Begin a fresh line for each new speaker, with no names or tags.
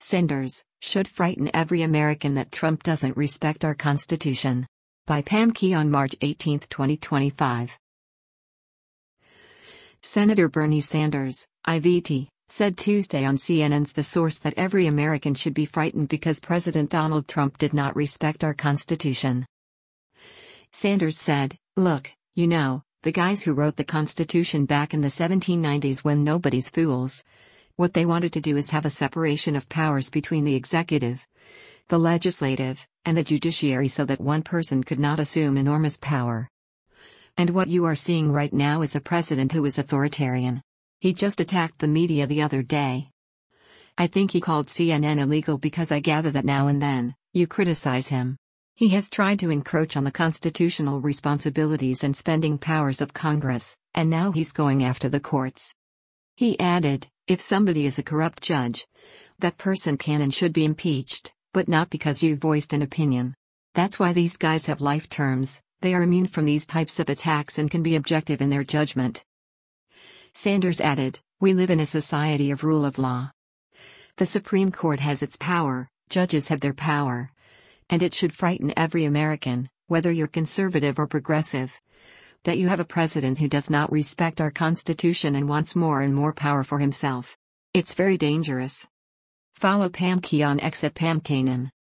Sanders, should frighten every American that Trump doesn't respect our Constitution. By Pam Key on March 18, 2025. Senator Bernie Sanders, IVT, said Tuesday on CNN's The Source that every American should be frightened because President Donald Trump did not respect our Constitution. Sanders said, "Look, the guys who wrote the Constitution back in the 1790s when nobody's fools. What they wanted to do is have a separation of powers between the executive, the legislative, and the judiciary so that one person could not assume enormous power. And what you are seeing right now is a president who is authoritarian. He just attacked the media the other day. I think he called CNN illegal because I gather that now and then, you criticize him. He has tried to encroach on the constitutional responsibilities and spending powers of Congress, and now he's going after the courts." He added, "If somebody is a corrupt judge, that person can and should be impeached, but not because you voiced an opinion. That's why these guys have life terms, they are immune from these types of attacks and can be objective in their judgment." Sanders added, "We live in a society of rule of law. The Supreme Court has its power, judges have their power. And it should frighten every American, whether you're conservative or progressive, that you have a president who does not respect our Constitution and wants more and more power for himself. It's very dangerous." Follow Pam Key on X at Pam Kanan.